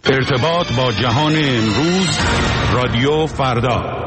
ارتباط با جهان امروز، رادیو فردا.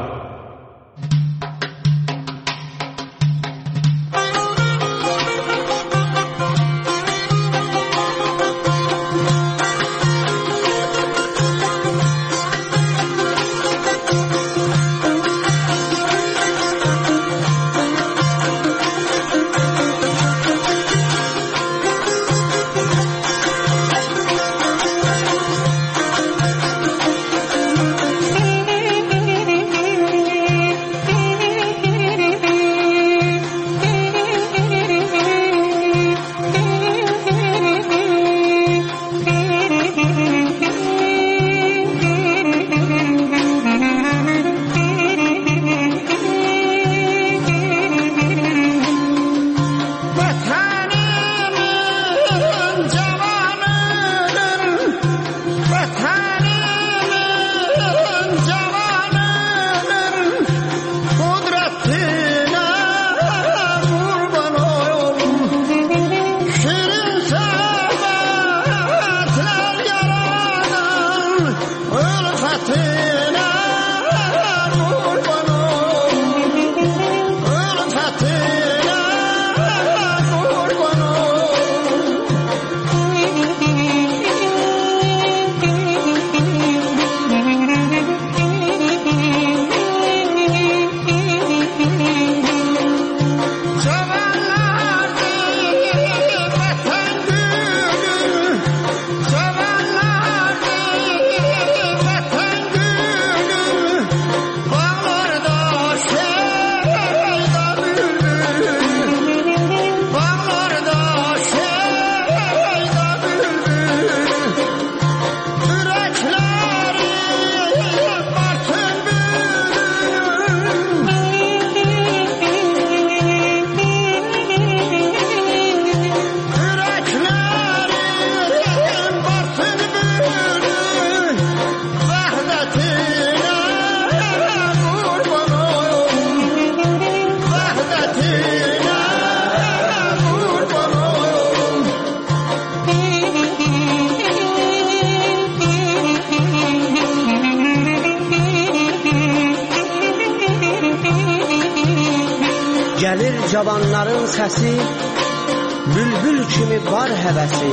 Gəlir cavanların səsi, bülbül kimi var həvəsi,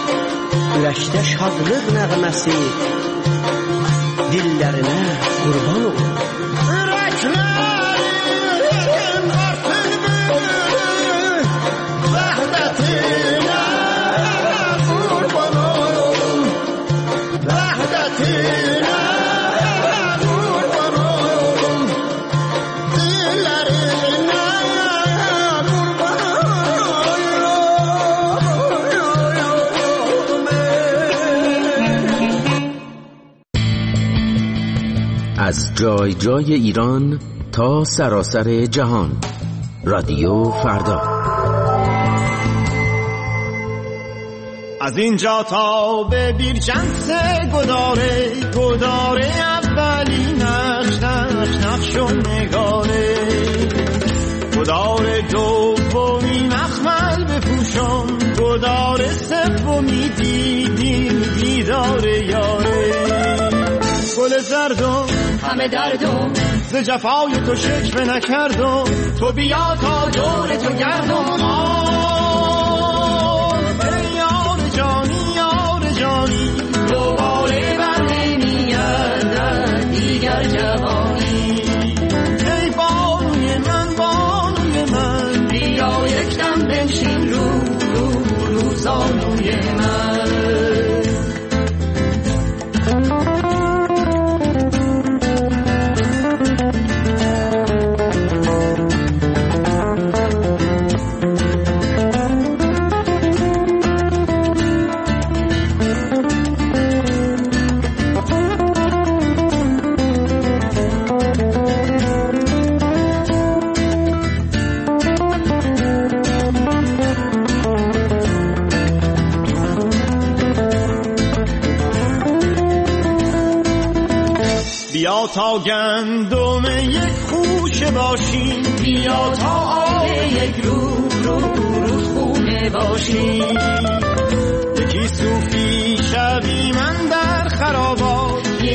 ürəkdə şadlıq nəğməsi, dillərinə qurban ol. Ürəklərin varsın bülbül, vəhdətinə qurban ol, vəhdətinə. از جای جای ایران تا سراسر جهان، رادیو فردا. از اینجا تا به بیرجنس گداره گداره، اولی نقش نقش نقش و نگاره، گداره دومی مخمل بپوشم، گداره سومی دیداره یاره، گل زردم همه دردم ز جفای تو شکوه نکردم، تو بیا تا دور تو گردم. ای یار جانی یار جانی، دوباره بر نمی‌گردد دیگر جوانی. ای بانوی من بیا یک دم بنشین رو زانوی من. بیا تا گندم یک خوشه باشیم، بیا تا آب یک روز خونه باشیم، یکی صوفی شوی من در خراب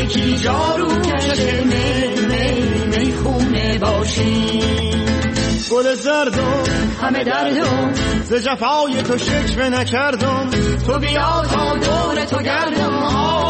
یکی جارو کشه می خونه باشی. گل زردم همه دردم ز جفای تو شکوه نکردم، تو بیا تا دور تو گردم.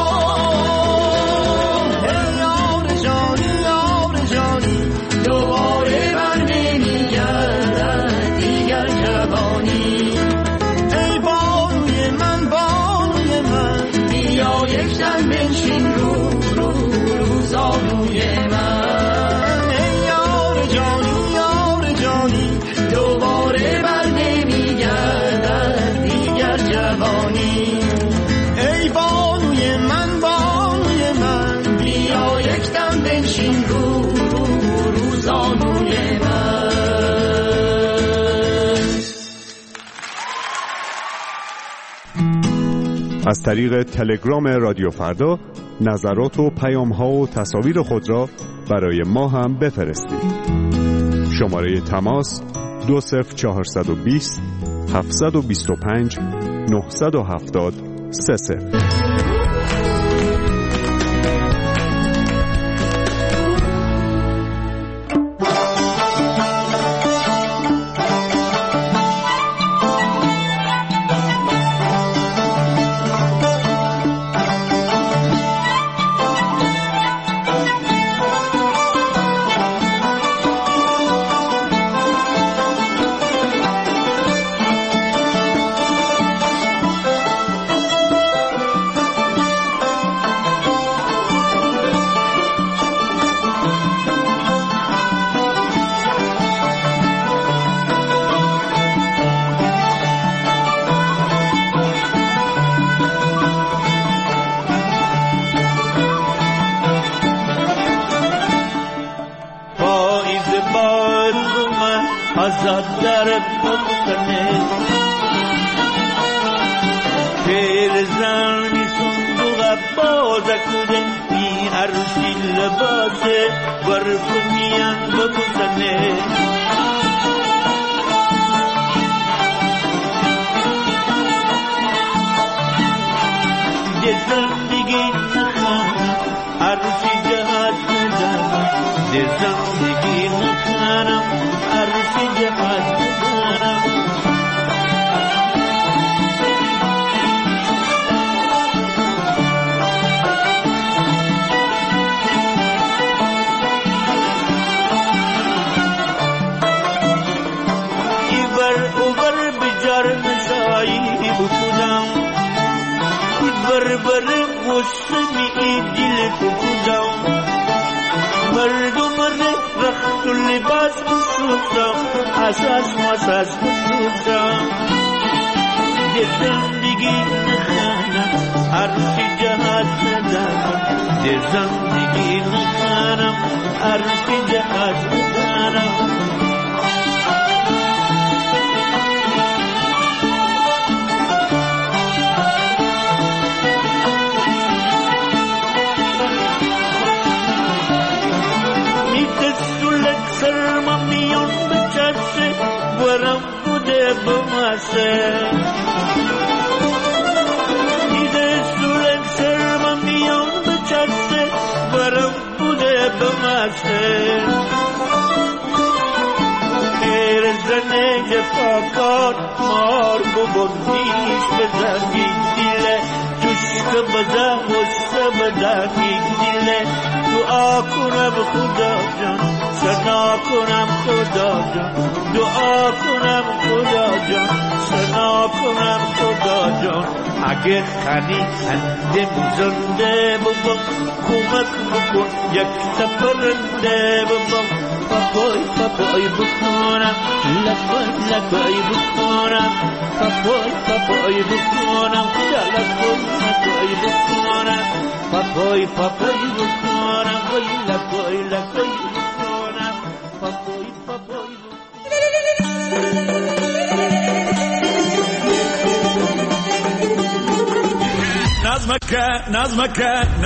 یار جانی یار جانی دوباره بر نمیگردد دیگر جوانی. ای بانوی من بانوی من بیا یک دم بنشین رو زانوی من. ای یار جانی یار جانی دوباره بر نمیگردد دیگر جوانی. ای بانوی من بانوی من بیا یک دم بنشین رو زانوی من. از طریق تلگرام رادیو فردا نظرات و پیام‌ها و تصاویر خود را برای ما هم بفرستید. شماره تماس 20420 725 970 30. azad dar bukne Ferzani sunduğa bazakure mi arşi labase varfumiyan bukne Zindagi nakhana arshi jahat nazana Zindagi nakhana arshi jahat nazana Ibar ubar bijar nasai bukudam بربر موسمی دل کودم مردم رخت لباس بسوزم اساس مساس بسوزم زندگی نخانم عرشی جهات ندارم زندگی نخانم عرشی جهات ندارم Sermamion bechase varam bude bamase Ide sulen sermamion bechase varam bude bamase Erzane jefakar mar bubundish bezagi dile Tushk bada musta badagi dile Dua kunam khuda jan Sana kunam khuda jan Dua kunam khuda jan Sana kunam khuda jan Agar khani andem zande bubam Kumak bukun yak saparande bubam Papoy papoy bukunam Lakoy bukunam Papoy bukunam Lakoy bukunam Papoy bukunam Lakoy bukunam Papoy نظمك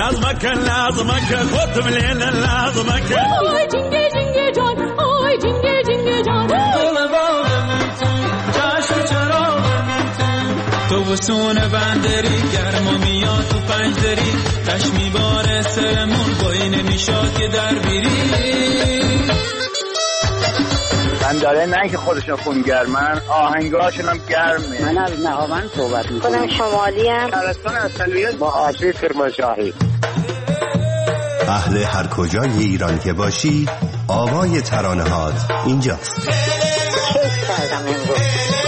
خطم ليلة نظمك Oy cinge can Oy cinge can Dil bağlamışsın Çaşı çarağlamışsın Tu تابوسون بندری گرما میاد تو پنجدری تش میباره سرمون بایی نمیشاد که در بیری من داره نه که خودشون خونگرمن آهنگاشون هم گرمه. من از نهاوند صحبت میکنم. شمالی هم شهرستان اصلیت با آتری کرمانشاهی. اهل هر کجای ایران که باشی آوای ترانه‌هات اینجاست. کیف کردم امروز.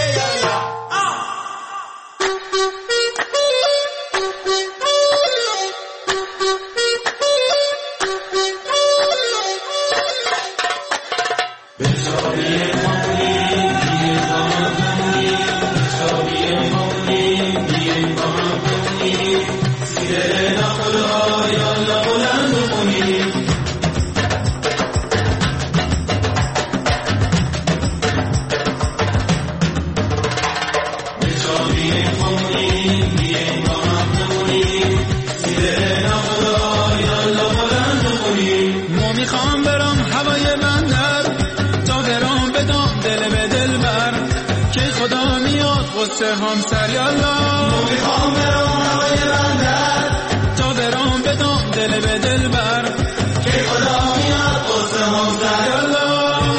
همسر یالا میخوام برام هوای بندر تا برام بدم دل به دل بر که خدا میاد قصه همسر یالا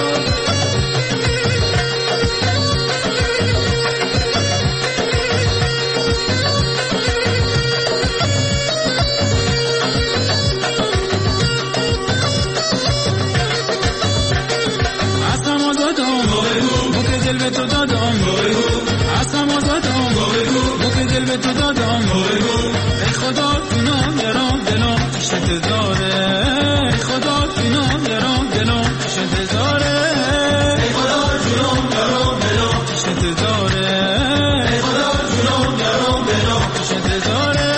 اصلا آزادم بو که دل به تو دادم اصلا آزادم بو که دل به تو دادم ای خدا جونم درام دلم پیش انتظاره ای خدا جونم درام دلم پیش انتظاره ای خدا جونم درام دلم پیش انتظاره ای خدا جونم درام دلم پیش انتظاره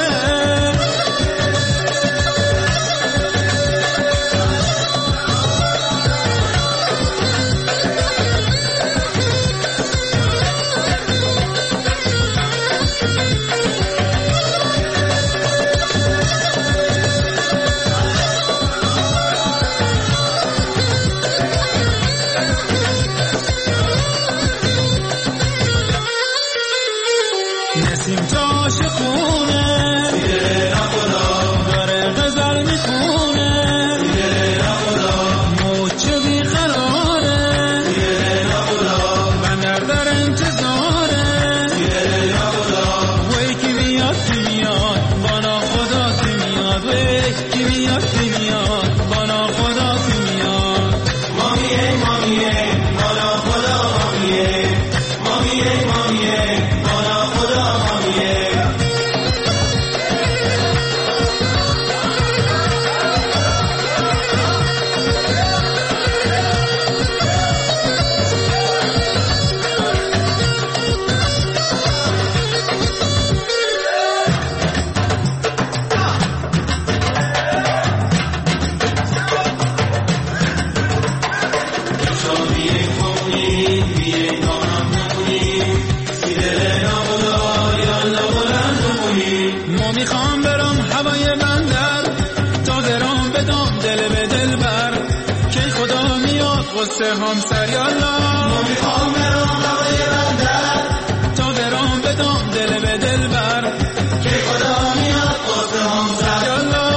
همسر یالا میخوام برام هوای بندر تا برام بدم دل به دل بر که خدا میاد قصه همسر یالا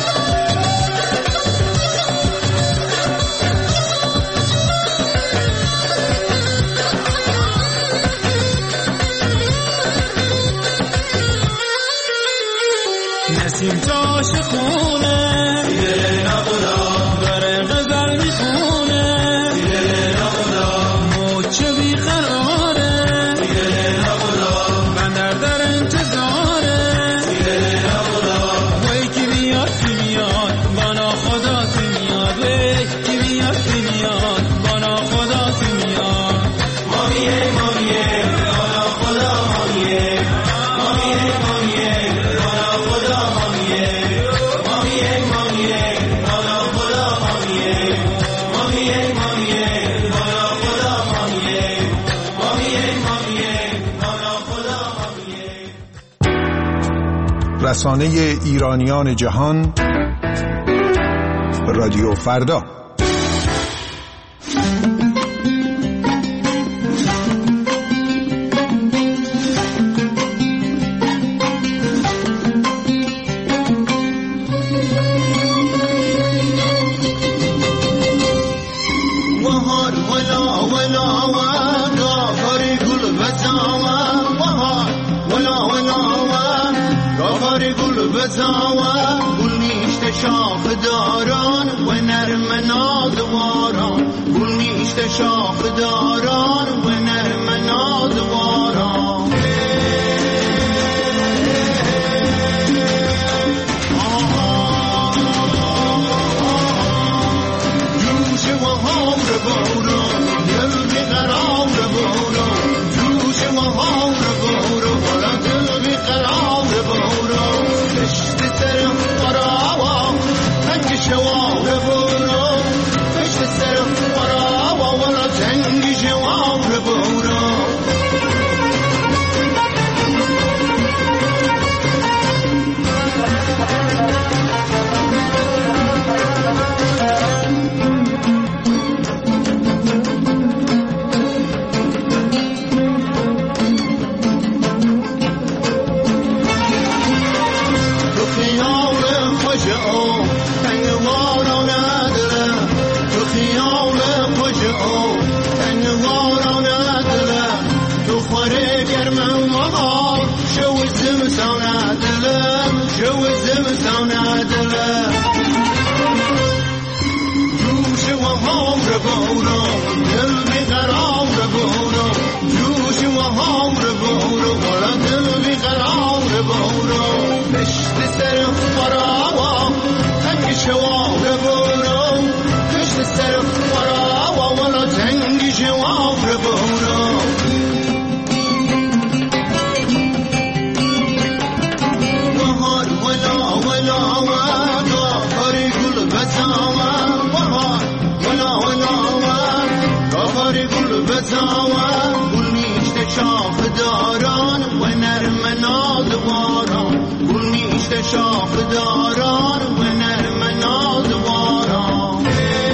نسیم تاش خونه دل نخدا داره غزل میخونه رسانه ایرانیان جهان رادیو فردا. کاری گل بزاوه گل نیشت شاخ داران و نرم نادواران گل نیشت شاخ داران و نرم نادواران جوش و هامر باران دل بیقرار باران جوش و هامر باران ولا دل بیقرار باران پشت سرم قراوا تنگ شوار باران پشت سرم قراوا ولا تنگ شوار باران شاخ داران و نرم نادواران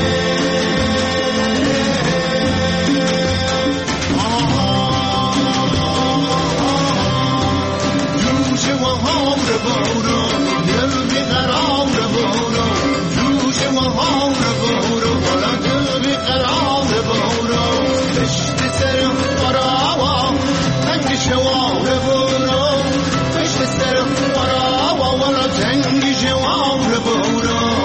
جوش و هامر باران دل بیقرار باران جوش و هامر باران ولا دل بیقرار باران پشت سرم قراوا تنگ شوار باران پشت سرم قراوا ولا تنگ شوار باران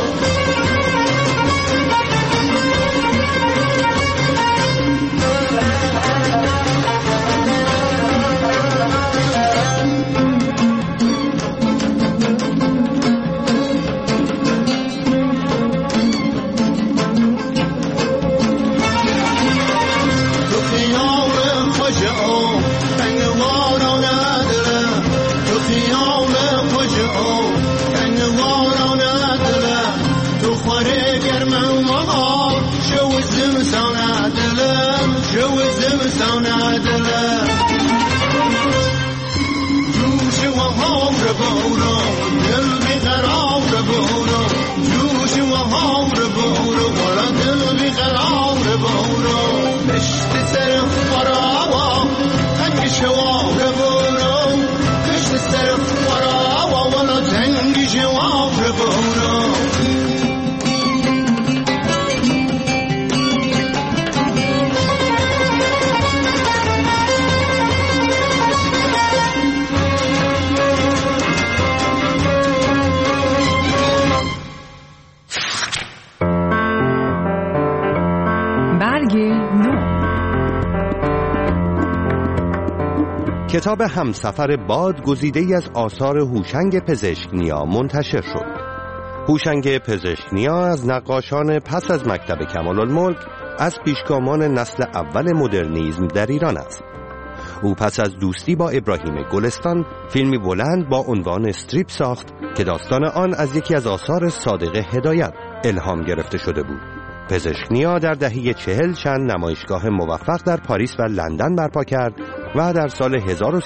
کتاب همسفر باد گزیده‌ای از آثار هوشنگ پزشکنیا منتشر شد. هوشنگ پزشکنیا از نقاشان پس از مکتب کمال‌الملک از پیشگامان نسل اول مدرنیسم در ایران است. او پس از دوستی با ابراهیم گلستان فیلمی بلند با عنوان استریپ ساخت که داستان آن از یکی از آثار صادق هدایت الهام گرفته شده بود. پزشکنیا در دهه 40 چند نمایشگاه موفق در پاریس و لندن برپا کرد و در سال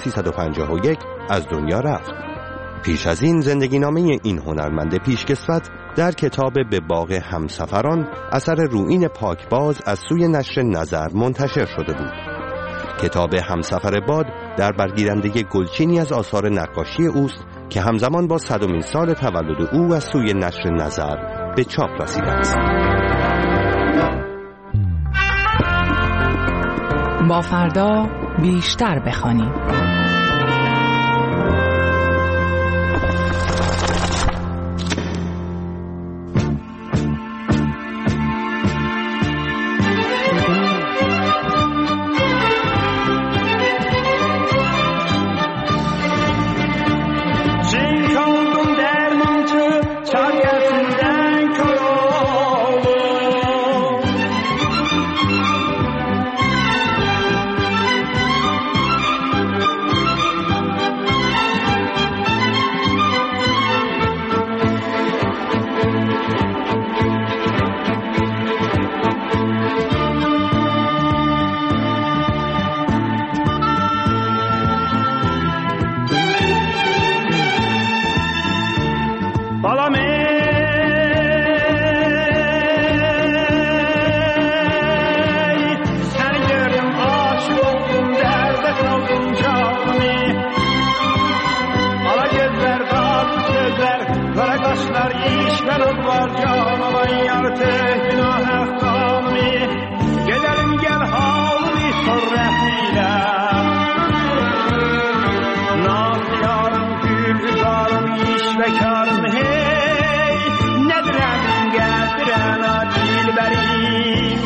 1351 از دنیا رفت. پیش از این زندگی نامه این هنرمند پیشکسوت در کتاب به باغ همسفران اثر رویین پاکباز از سوی نشر نظر منتشر شده بود. کتاب همسفر باد در برگیرنده گلچینی از آثار نقاشی اوست که همزمان با 100مین سال تولد او از سوی نشر نظر به چاپ رسیده است. با فردا بیشتر بخوانیم. بالام seni gördüm aşık oldum derde kaldım canım ala gözler tatlı sözler kara kaşlar işler var canıma yartı günah kanım gelelim gel halımı sor rahmiyle naz yarım gül zarım iş ve karım hey nedirem geldiren dilberim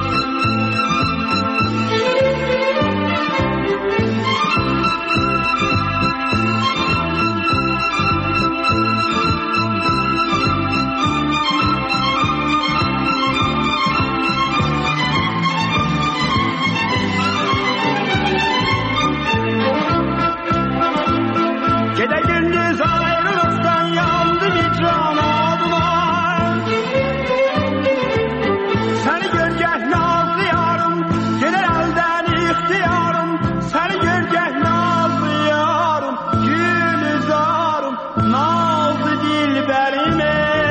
gece gündüz ayrılıktan yandı bir can adıma seni görgeh nazlı yarım gelir elden ihtiyarım seni görgeh nazlı yarım gül zarım nazlı dilberim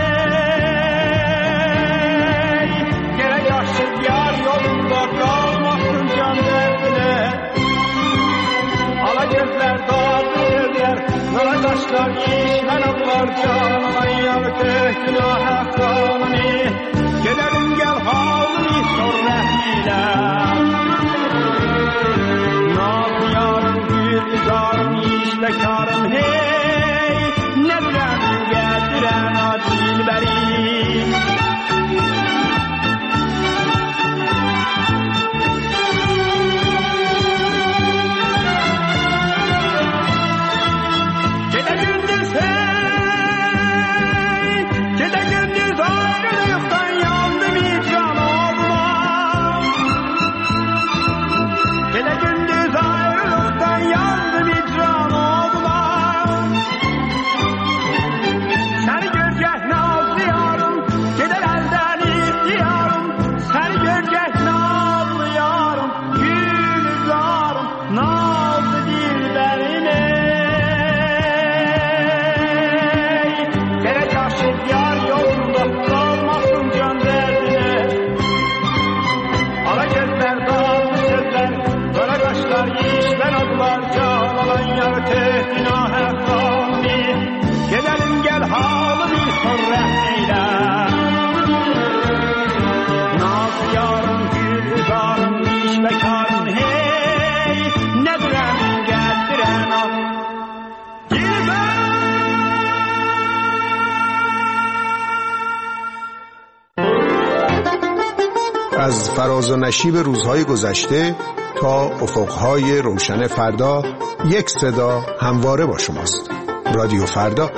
ey gerek aşık yar yolunda kalmasın can derdine ala gözler tatlı sözler kara kaşlar işler ablar canıma yartı günah kanını gelelim gel halını sor rahmiyle naz yarım gül zarım işle karım hey ne bilem geldiren dilberim gece gündüz ayrılıktan yandı bir can ağzıma gece gündüz ayrılıktan yandı bir can ağzıma seni görgeh nazlı yarım gider elden ihtiyarım seni görgeh nazlı yarım gül zarım nazlı dilberim gerek aşık yar yolunda kalmasın can derdine ala gözler tatlı sözler kara kaşlar işler adlar can alan yartı günah kanını gelelim gel halını sor rahmiyle naz yarım gül zarım iş ve karım hey nedirem geldiren dilberim از فراز و نشیب روزهای گذشته تا افقهای روشن فردا یک صدا همواره با شماست. رادیو فردا.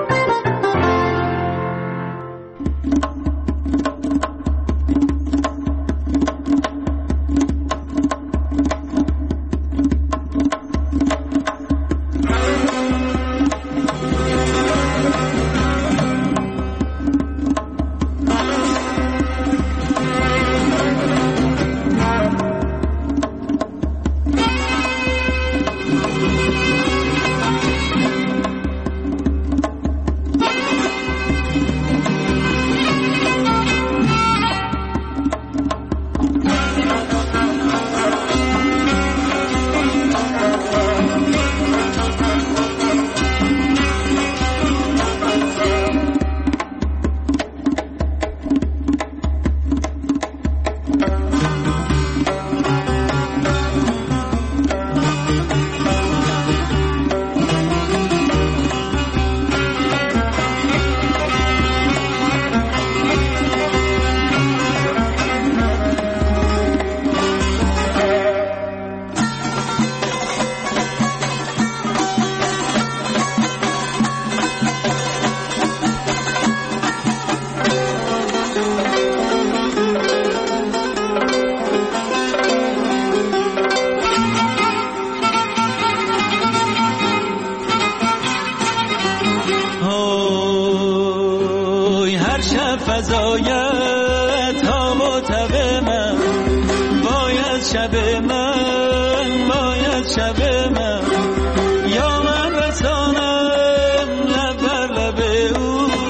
فضایت ها و تب من باید شب من باید شب من یا من رسانم لب بر لب او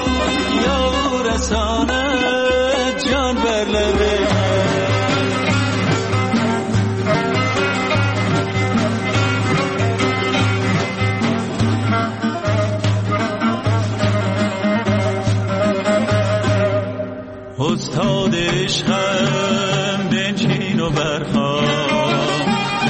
استاد عشقم بنشین و برخواب،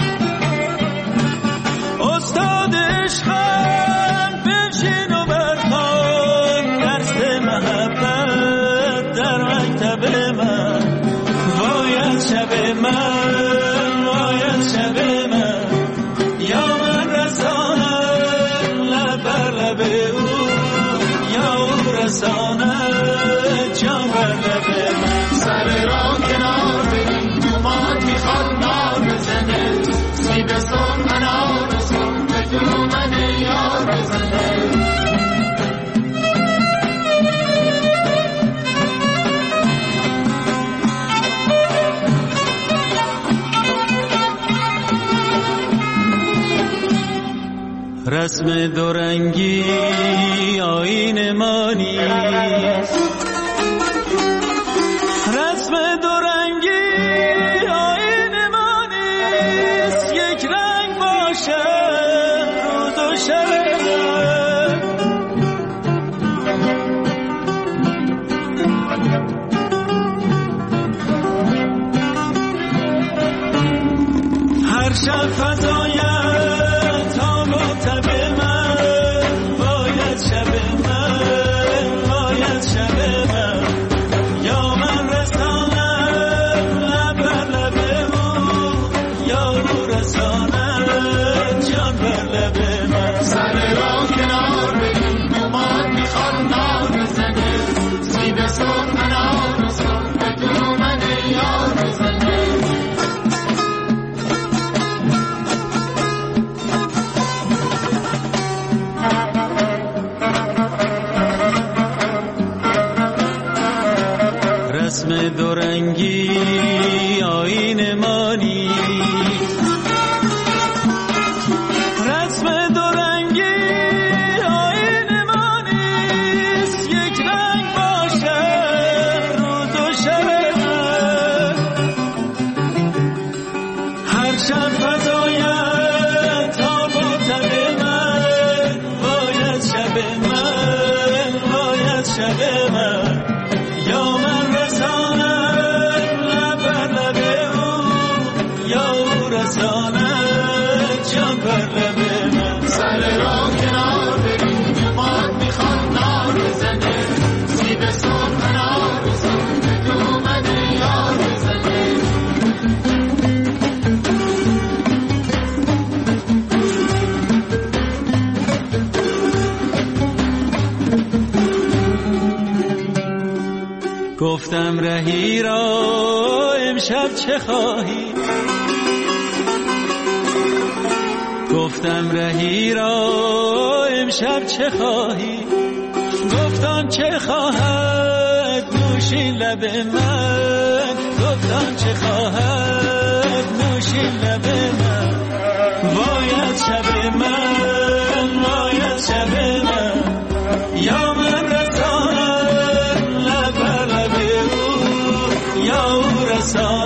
استاد عشقم بنشین و برخواب، درس محبت در مکتب من، وای از شب من، وای از شب من، یا من رسانم لب بر لب او، یا او رسانم جان بر لب من. سر را کنار بگیم دومات میخواد نار بزنه، سیب سون انار سون به دومن یار بزنه. رسم دورنگی آیین ما نیست، رسم دورنگی آیین ما نیست، یک رنگ باشه روز و شب هر شب فضاید رسم دورنگی آیین ما نیست، رسم دورنگی آیین ما نیست، یک رنگ باشه روز و شب من، هر شب فضاید تا با تب من، باید شب من، باید شب من، یا من جان بر لب من. سر را کنار بریم دومات میخواد نار بزنه، سیب سون انار سون به دومن یار بزنه. گفتم رهی را امشب چه خواهی، گفتم رهی را امشب چه خواهی، گفتم چه خواهد نوشین لب من، گفتم چه خواهد نوشین لب من، باید شب من، باید شب من، یا من رسانم لب بر لب او، یا او رسانم